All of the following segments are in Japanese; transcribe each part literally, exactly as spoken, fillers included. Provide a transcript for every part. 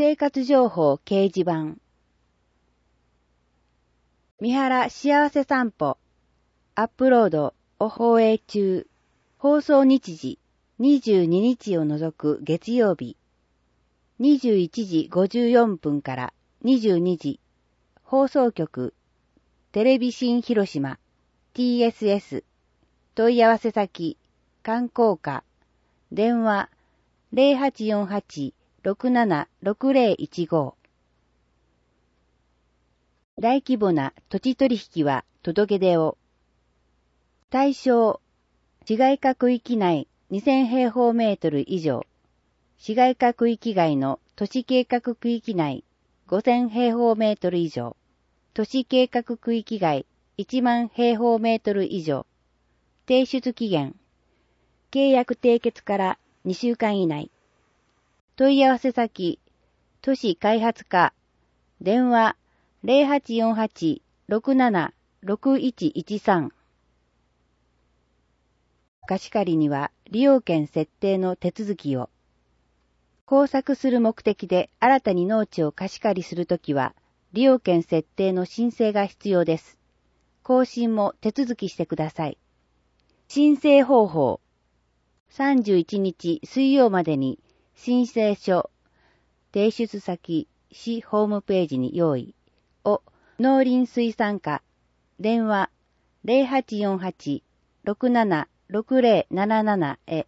生活情報掲示板。三原幸せ散歩。アップロードを放映中。放送日時にじゅうににちを除く月曜日。にじゅういちじごじゅうよんぷんからにじゅうにじ。放送局。テレビ新広島。ティーエスエス。問い合わせ先。観光課。電話。ゼロはちよんはち ろくなな ろくゼロいちご。大規模な土地取引は届け出を。対象。市街化区域内にせんへいほうメートル以上。市街化区域外の都市計画区域内ごせんへいほうメートル以上。都市計画区域外いちまんへいほうメートル以上。提出期限。契約締結からにしゅうかん以内。問い合わせ先。都市開発課。電話ゼロはちよんはち ろくなな ろくいちいちさん。貸し借りには利用権設定の手続きを。工作する目的で新たに農地を貸し借りするときは、利用権設定の申請が必要です。更新も手続きしてください。申請方法。さんじゅういちにち水曜までに申請書、提出先、市ホームページに用意を農林水産課、電話ゼロはちよんはち ろくなな ろくゼロななななへ。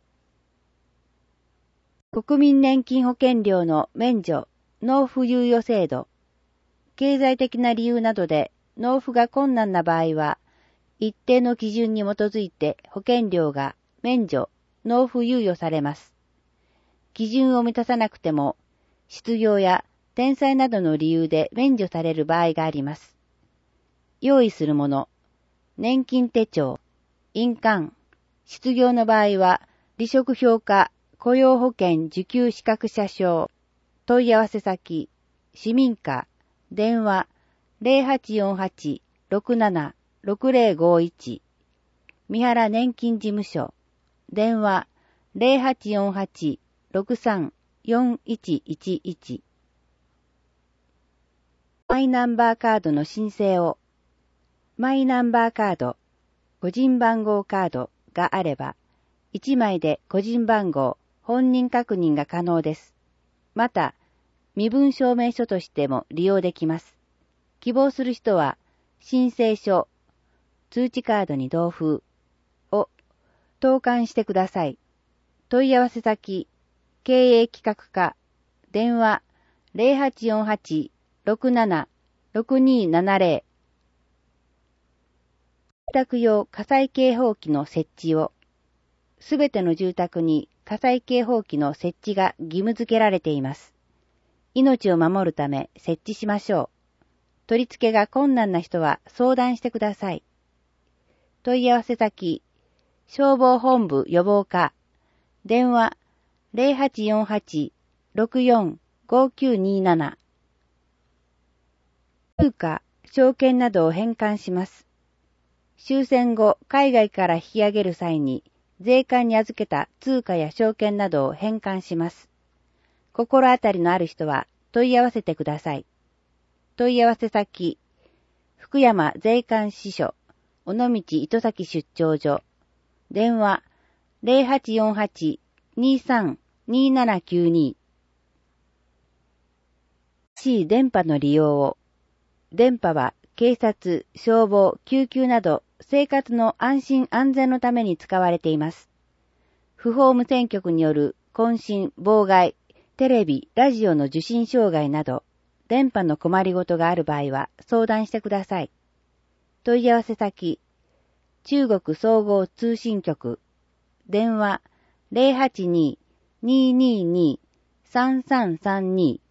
国民年金保険料の免除、納付猶予制度。経済的な理由などで納付が困難な場合は、一定の基準に基づいて保険料が免除、納付猶予されます。基準を満たさなくても、失業や転載などの理由で免除される場合があります。用意するもの、年金手帳、印鑑、失業の場合は、離職評価、雇用保険受給資格者証、問い合わせ先、市民課、電話ゼロはちよんはち ろくなな ろくゼロごいち、三原年金事務所、電話ゼロはちよんはち ろくさん よんいちいちいち。マイナンバーカードの申請を。マイナンバーカード、個人番号カードがあれば、いちまいで個人番号、本人確認が可能です。また、身分証明書としても利用できます。希望する人は、申請書、通知カードに同封を投函してください。問い合わせ先、経営企画課、電話ゼロはちよんはち ろくなな ろくにななゼロ。住宅用火災警報器の設置を。すべての住宅に火災警報器の設置が義務付けられています。命を守るため設置しましょう。取り付けが困難な人は相談してください。問い合わせ先、消防本部予防課、電話ゼロはちよんはち ろくよん ごきゅうになな。通貨、証券などを返還します。終戦後、海外から引き上げる際に、税関に預けた通貨や証券などを返還します。心当たりのある人は問い合わせてください。問い合わせ先、福山税関支所、尾道糸崎出張所、電話ゼロはちよんはち にさん にななきゅうに。C 電波の利用を。電波は警察、消防、救急など生活の安心安全のために使われています。不法無線局による混信、妨害、テレビ、ラジオの受信障害など、電波の困りごとがある場合は相談してください。問い合わせ先、中国総合通信局、電話ゼロはちに にーにーにー さんさんさんに。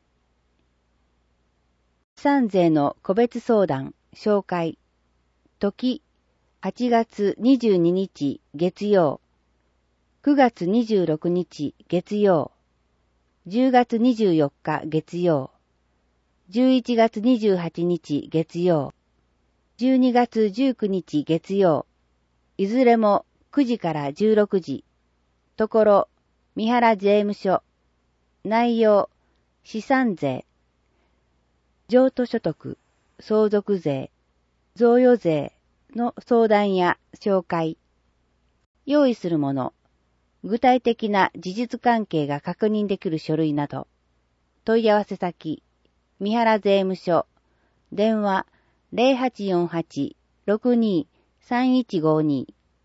資産税の個別相談、紹介。時、はちがつにじゅうににち月曜、くがつにじゅうろくにち月曜、じゅうがつにじゅうよっか月曜、じゅういちがつにじゅうはちにち月曜、じゅうにがつじゅうくにち月曜、いずれもくじからじゅうろくじ。ところ、三原税務署。内容、 資産税、譲渡所得、相続税、贈与税の相談や紹介、用意するもの、具体的な事実関係が確認できる書類など、問い合わせ先、三原税務署、電話 ゼロはちよんはち ろくにー さんいちごに。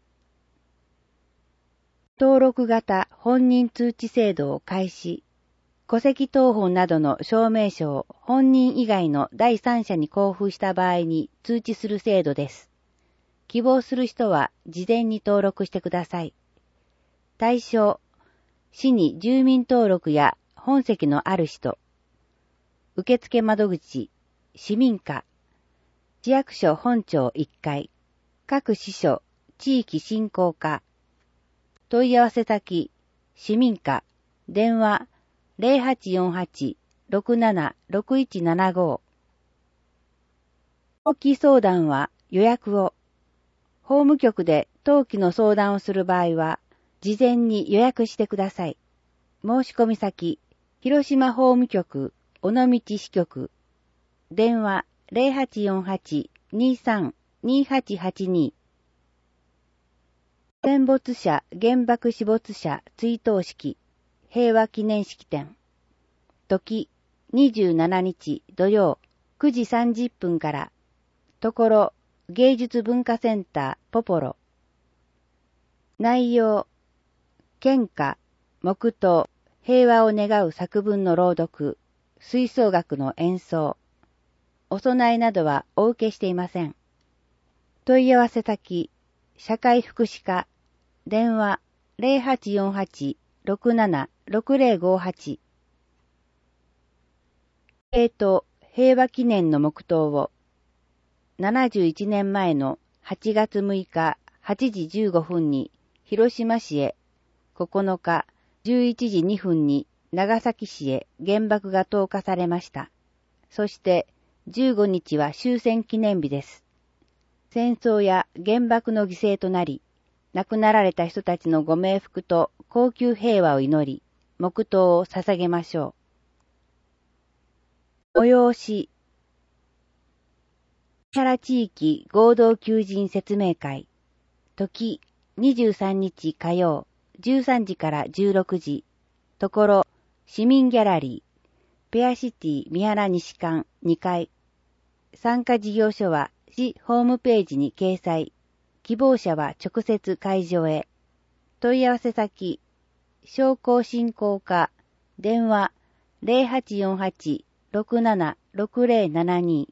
登録型本人通知制度を開始。戸籍謄本などの証明書を本人以外の第三者に交付した場合に通知する制度です。希望する人は事前に登録してください。対象、市に住民登録や本籍のある人。受付窓口、市民課。市役所本庁いっかい。各支所、地域振興課。問い合わせ先、市民課。電話、ゼロはちよんはち ろくなな ろくいちななご。登記相談は予約を。法務局で登記の相談をする場合は、事前に予約してください。申し込み先、広島法務局、尾道支局。電話、ゼロはちよんはち にさん にはちはちに。戦没者原爆死没者追悼式平和記念式典。時、にじゅうしちにち土曜くじさんじゅっぷんから。ところ、芸術文化センターポポロ。内容、献花、黙祷、平和を願う作文の朗読、吹奏楽の演奏。お供えなどはお受けしていません。問い合わせ先、社会福祉課、電話ゼロはちよんはち ろくなな ろくゼロごはち。えーと、平和記念の黙祷を、ななじゅういちねんまえのはちがつむいかはちじじゅうごふんに広島市へ、ここのかじゅういちじにふんに長崎市へ原爆が投下されました。そしてじゅうごにちは終戦記念日です。戦争や原爆の犠牲となり、亡くなられた人たちのご冥福と恒久平和を祈り、黙祷を捧げましょう。催し、三原地域合同求人説明会。時、にじゅうさんにち火曜、じゅうさんじからじゅうろくじ。ところ、市民ギャラリー、ペアシティ三原西館にかい。参加事業所は市ホームページに掲載。希望者は直接会場へ。問い合わせ先、商工振興課、電話ゼロはちよんはち ろくなな ろくゼロななに。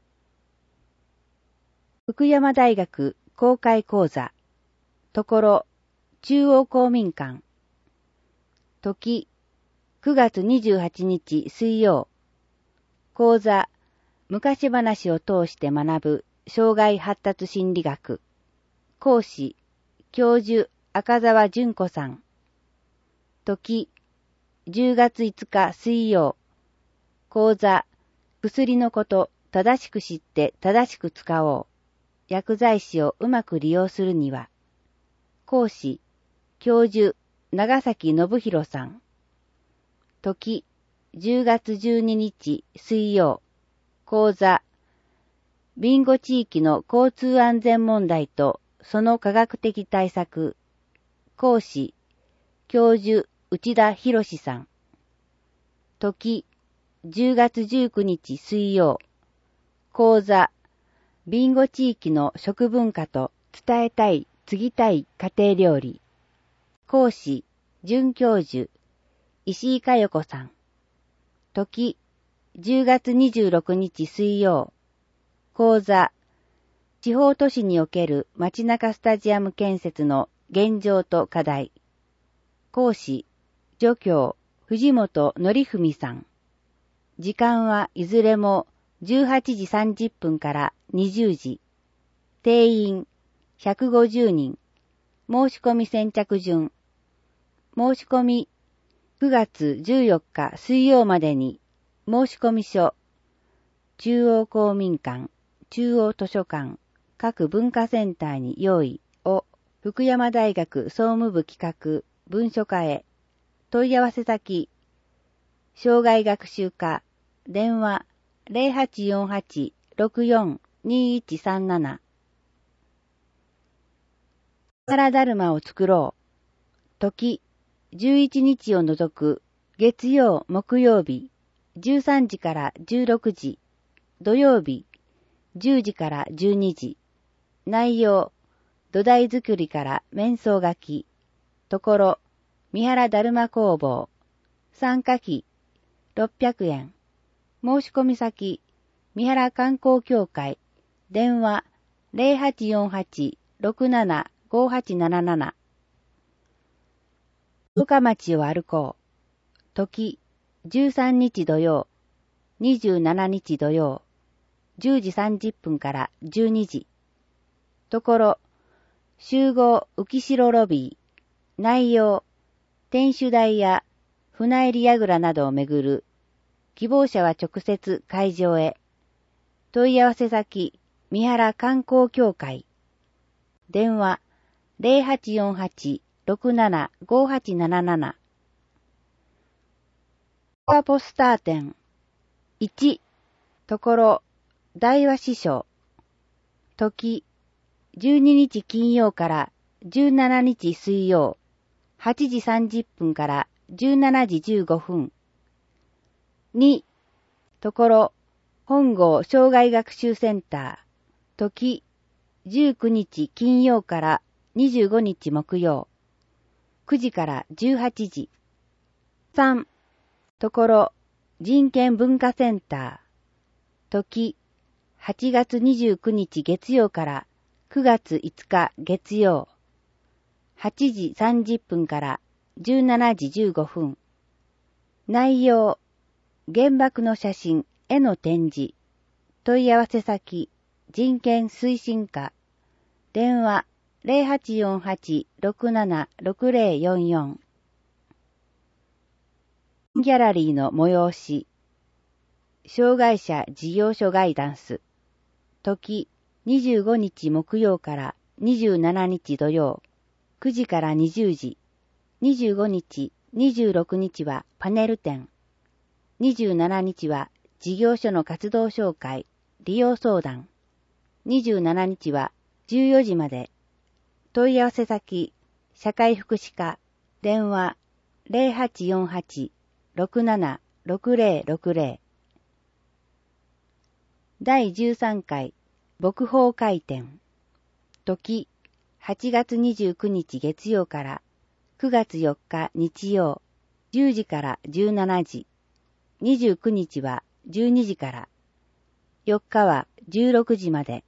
福山大学公開講座。ところ、中央公民館。時、くがつにじゅうはちにち水曜。講座、昔話を通して学ぶ障害発達心理学。講師、教授赤澤純子さん。時、じゅうがついつか水曜。講座、薬のこと正しく知って正しく使おう。薬剤師をうまく利用するには。講師、教授長崎信弘さん。時、じゅうがつじゅうににち水曜。講座、ビンゴ地域の交通安全問題とその科学的対策。講師、教授内田博さん。時、じゅうがつじゅうくにち水曜。講座、ビンゴ地域の食文化と伝えたい、継ぎたい家庭料理。講師、准教授石井佳代子さん。時、じゅうがつにじゅうろくにち水曜。講座、地方都市における街中スタジアム建設の現状と課題。講師、助教、藤本則文さん。時間はいずれもじゅうはちじさんじゅっぷんからにじゅうじ。定員ひゃくごじゅうにん。申し込み先着順。申し込みくがつじゅうよっか水曜までに申し込み書。中央公民館、中央図書館、各文化センターに用意を福山大学総務部企画文書課へ。問い合わせ先、 障害学習課、電話 ゼロはちよんはち ろくよん にいちさんなな。サラダルマを作ろう。時、じゅういちにちを除く、月曜、木曜日、じゅうさんじからじゅうろくじ、土曜日、じゅうじからじゅうにじ。内容、土台作りから面相書き。ところ、三原だるま工房。参加費、ろっぴゃくえん。申し込み先、三原観光協会。電話、ゼロはちよんはち ろくなな ごはちなななな。十日町を歩こう。時、じゅうさんにち土曜、にじゅうしちにち土曜、じゅうじさんじゅっぷんからじゅうにじ。ところ、集合浮城ロビー。内容、天守台や船入櫓などをめぐる。希望者は直接会場へ。問い合わせ先、三原観光協会。電話、ゼロはちよんはち ろくなな ごはちなななな。ポスター展。いち、ところ、大和師匠。時、じゅうににち金曜からじゅうしちにち水曜、はちじさんじゅっぷんからじゅうしちじじゅうごふん。に、ところ、本郷障害学習センター。時、じゅうくにち金曜からにじゅうごにち木曜、くじからじゅうはちじ。さん、ところ、人権文化センター。時、はちがつにじゅうくにち月曜からくがついつか月曜、はちじさんじゅっぷんからじゅうしちじじゅうごふん。内容、原爆の写真、絵の展示。問い合わせ先、人権推進課。電話、ゼロはちよんはち ろくなな ろくゼロよんよん。ギャラリーの催し。障害者事業所ガイダンス。時、にじゅうごにち木曜からにじゅうしちにち土曜、くじからにじゅうじ。にじゅうごにち、にじゅうろくにちはパネル展。にじゅうしちにちは事業所の活動紹介、利用相談。にじゅうしちにちはじゅうよじまで。問い合わせ先、社会福祉課。電話、ゼロはちよんはち ろくなな ろくゼロろくゼロ。だいじゅうさんかい、牧法会展。時、はちがつにじゅうくにち月曜からくがつよっか日曜、じゅうじからじゅうしちじ。にじゅうくにちはじゅうにじから。よっかはじゅうろくじまで。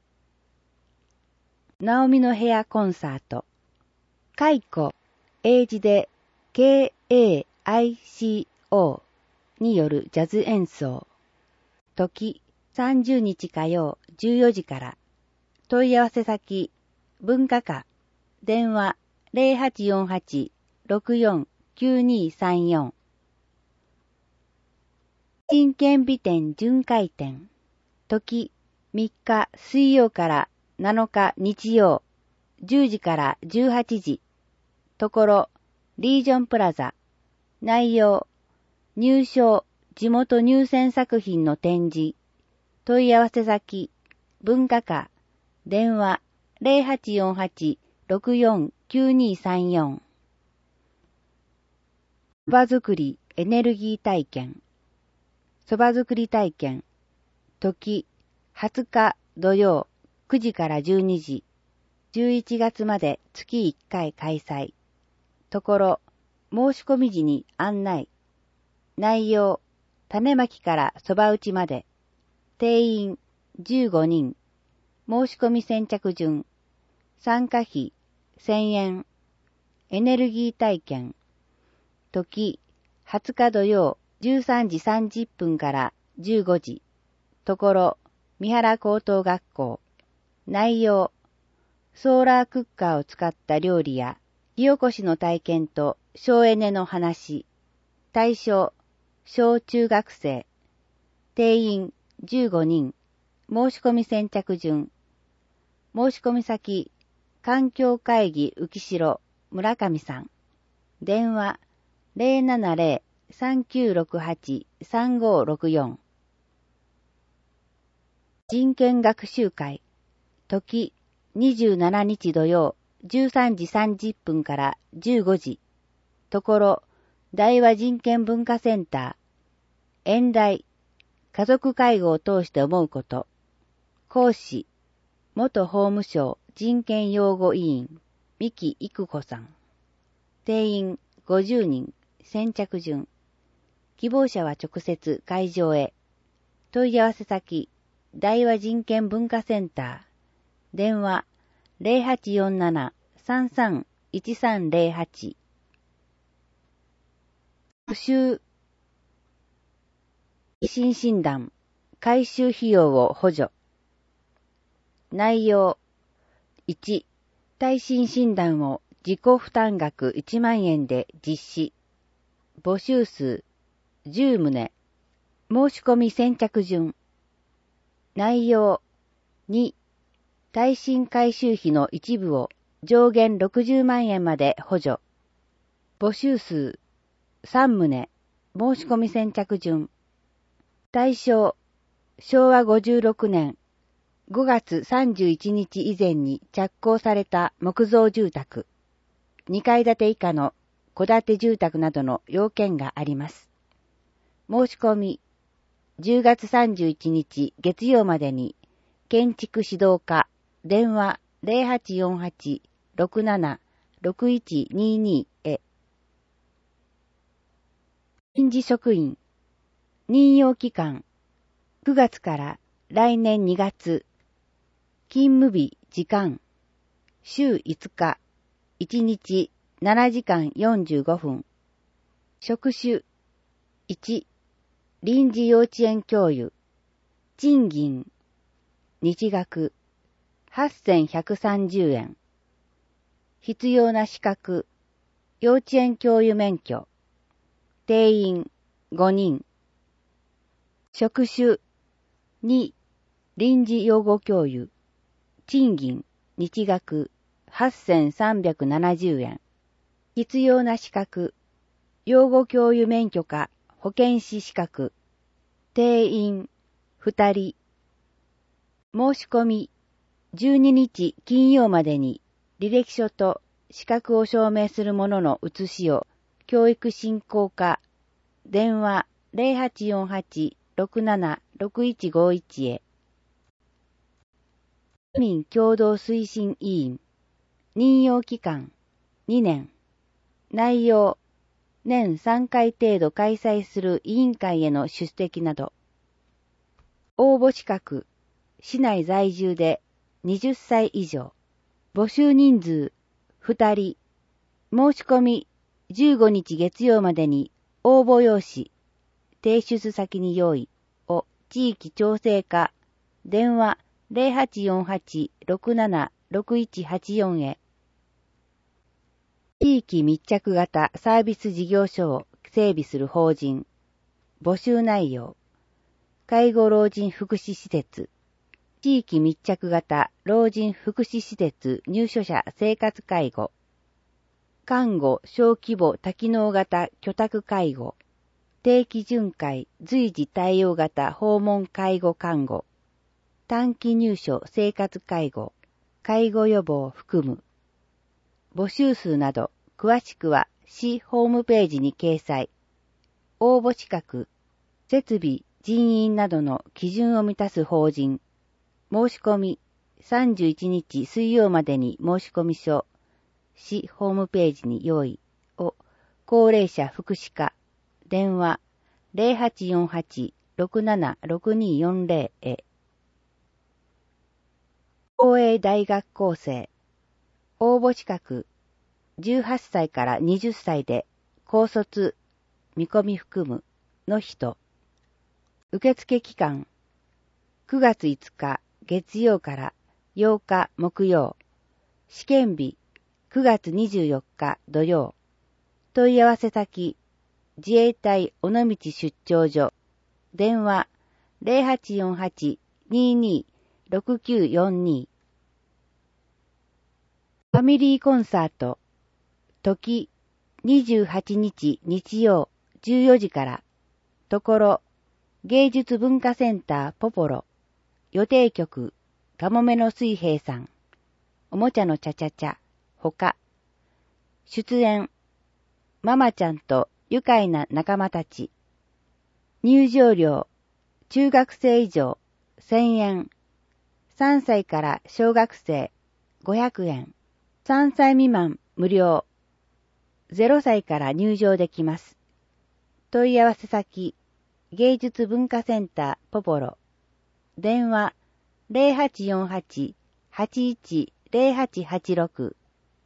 ナオミの部屋コンサート。カイコ、英字で ケーエーアイシーオー によるジャズ演奏。時、さんじゅうにち火曜じゅうよじから。問い合わせ先、文化課。電話、ゼロはちよんはち ろくよん きゅうにさんよん。真剣美展巡回展。時、みっか水曜からなのか日曜、じゅうじからじゅうはちじ。ところ、リージョンプラザ。内容、入賞、地元入選作品の展示。問い合わせ先、文化課。電話、ゼロはちよんはち ろくよん きゅうにさんよん。そば作りエネルギー体験。そば作り体験。時、はつか土曜、くじからじゅうにじ。じゅういちがつまでつきいっかい開催。ところ、申し込み時に案内。内容、種まきからそば打ちまで。定員じゅうごにん。申し込み先着順。参加費せんえん。エネルギー体験。時、はつか土曜じゅうさんじさんじゅっぷんからじゅうごじ。ところ、三原高等学校。内容、ソーラークッカーを使った料理や火起こしの体験と省エネの話。対象、小中学生。定員じゅうごにん。申し込み先着順。申し込み先、環境会議浮城村上さん。電話、ゼロななゼロさんきゅうろくはち さんごろくよん。人権学習会、時にじゅうしちにち土曜じゅうさんじさんじゅっぷんからじゅうごじ。ところ、大和人権文化センター。演題、家族介護を通して思うこと。講師、元法務省人権擁護委員、三木育子さん。定員ごじゅうにん、先着順。希望者は直接会場へ。問い合わせ先、大和人権文化センター。電話 ゼロはちよんなな さんさん いちさんゼロはち。復習。疑心診断、回収費用を補助。内容。いち、耐震診断を自己負担額いちまんえんで実施。募集数じゅうとう。申し込み先着順。内容。に、耐震回収費の一部を上限ろくじゅうまんえんまで補助。募集数さんとう。申し込み先着順。対象、しょうわごじゅうろくねんごがつさんじゅういちにち以前に着工された木造住宅、にかい建て以下の戸建て住宅などの要件があります。申し込み、じゅうがつさんじゅういちにち月曜までに、建築指導課、電話 ゼロはちよんはち ろくなな ろくいちにに へ。臨時職員、任用期間、くがつから来年にがつ、勤務日、時間、週いつか、いちにちななじかんよんじゅうごふん。職種、いち、臨時幼稚園教諭、賃金、日額、はっせんひゃくさんじゅうえん。必要な資格、幼稚園教諭免許、定員ごにん。職種、に、臨時養護教諭、賃金、日額、はっせんさんびゃくななじゅうえん。必要な資格、養護教諭免許か保健師資格、定員、ふたり。申し込み、じゅうににち金曜までに履歴書と資格を証明するものの写しを教育振興課、電話 ゼロはちよんはち ろくなな ろくいちごいち へ。市民共同推進委員、任用期間にねん。内容、年さんかい程度開催する委員会への出席など。応募資格、市内在住ではたち以上。募集人数ふたり。申し込みじゅうごにち月曜までに応募用紙、提出先に用意を地域調整課、電話 ゼロはちよんはち ろくなな ろくいちはちよん へ。地域密着型サービス事業所を整備する法人。募集内容。介護老人福祉施設。地域密着型老人福祉施設入所者生活介護。看護小規模多機能型居宅介護。定期巡回随時対応型訪問介護看護。短期入所生活介護。介護予防を含む。募集数など詳しくは市ホームページに掲載。応募資格、設備、人員などの基準を満たす法人。申し込みさんじゅういちにち水曜までに申し込み書、市ホームページに用意を高齢者福祉課、電話 ゼロはちよんはち ろくなな ろくによんゼロ へ。公営大学校生。応募資格、じゅうはっさいからはたちで高卒、見込み含むの人。受付期間、くがついつか月曜からようか木曜。試験日、くがつにじゅうよっか土曜。問い合わせ先、自衛隊尾道出張所。電話 ゼロはちよんはち にに ろくきゅうよんに。ファミリーコンサート。時にじゅうはちにち日曜じゅうよじから、ところ、芸術文化センターポポロ、予定曲、かもめの水平さん、おもちゃのちゃちゃちゃ、ほか。出演、ママちゃんと愉快な仲間たち。入場料、中学生以上、せんえん。さんさいから小学生、ごひゃくえん。さんさい未満、無料。ゼロさいから入場できます。問い合わせ先、芸術文化センターポポロ。電話、ゼロはちよんはち はちいちゼロはちはちろく。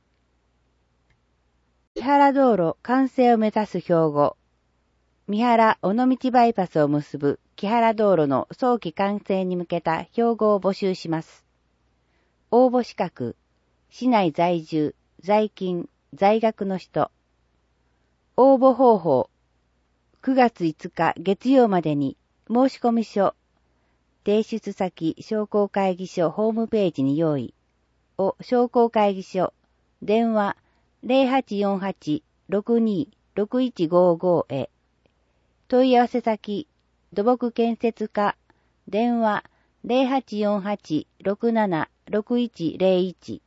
三原道路完成を目指す標語。三原尾道バイパスを結ぶ木原道路の早期完成に向けた標語を募集します。応募資格、市内在住、在勤、在学の人。応募方法、くがついつか月曜までに申込書、提出先商工会議所ホームページに用意を商工会議所、電話ゼロはちよんはち ろくに ろくいちごごへ。問い合わせ先、土木建設課、電話ゼロはちよんはち ろくなな ろくいちゼロいち。